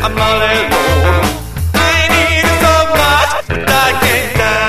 I'm all alone. I need her so much, but I can't die.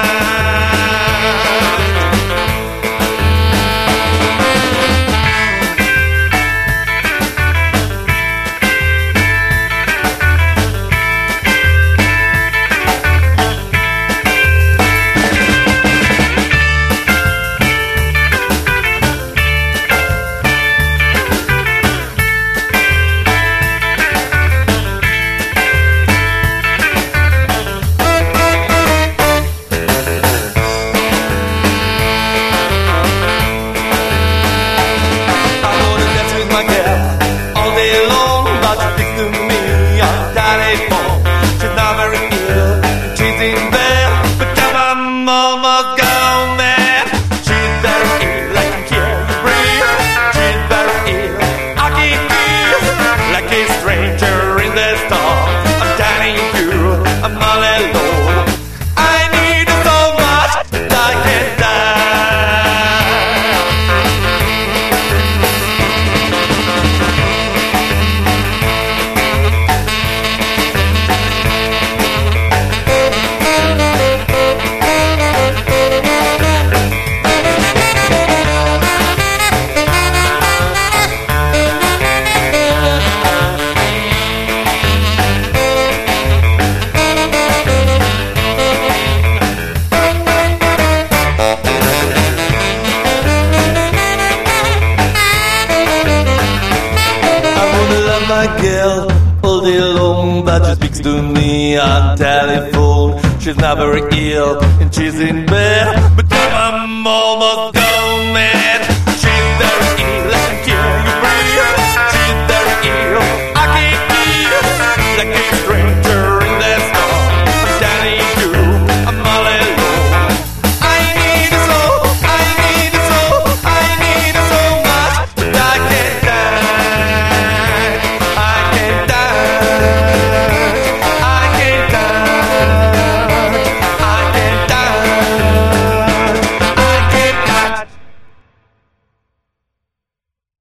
My girl all day long, but she speaks to me on telephone. She's not very ill and she's in bed, but I'm almost gone mad.